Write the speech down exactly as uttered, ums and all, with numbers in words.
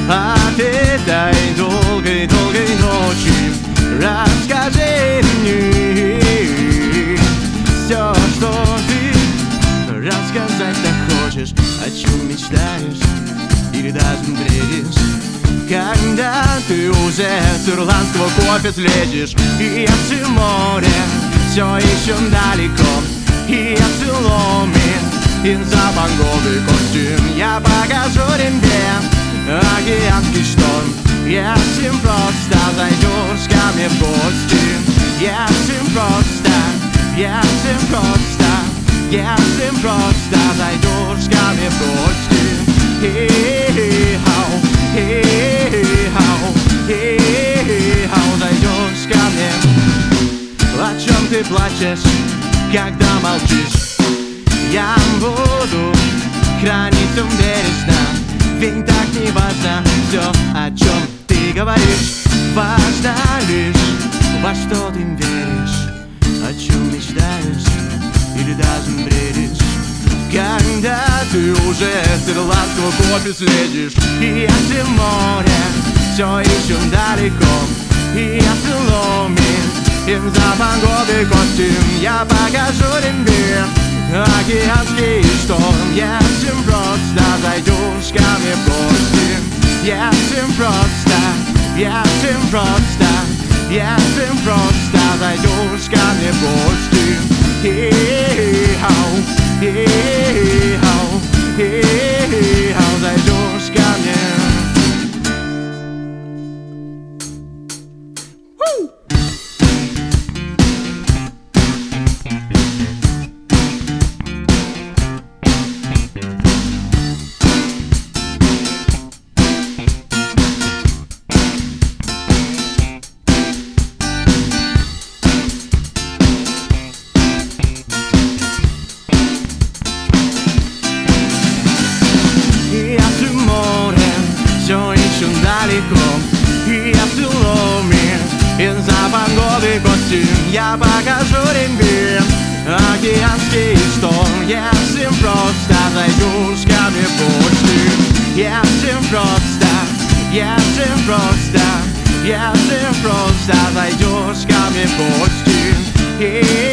от этой долгой-долгой ночи. Расскажи мне все, что ты рассказать так хочешь, о чем мечтаешь или даже бредишь. Когда ты уже с ирландского кофе слезешь, и если море все еще далеко, и если ломит инзапанговый костюм, я покажу тебе океанский шторм. Если просто зайдешь ко мне в гости, если просто, если просто, если просто зайдешь ко мне в гости. Хей-хау, хей-хау, хей-хау, зайдешь ко мне. О чем ты плачешь, когда молчишь? Я буду хранить ум бережно, ведь так не важно все, о чем ты говоришь. Важно лишь, во что ты веришь, о чем мечтаешь или даже бредишь. Когда ты уже с ирландского кофе слезешь, и если море все еще далеко, и если ломит инзапанговый костюм, я покажу тебе океанский шторм. Если просто зайдешь ко мне в гости, если просто, если просто, если просто зайдешь ко мне в гости. Хей-хау, хей-хау, хей-хау, зайдешь ко мне. Все еще далеко, и если ломит инзапанговый костюм, я покажу тебе океанский шторм. Если просто зайдешь ко мне в гости, если просто, если просто, если просто зайдешь ко мне в гости.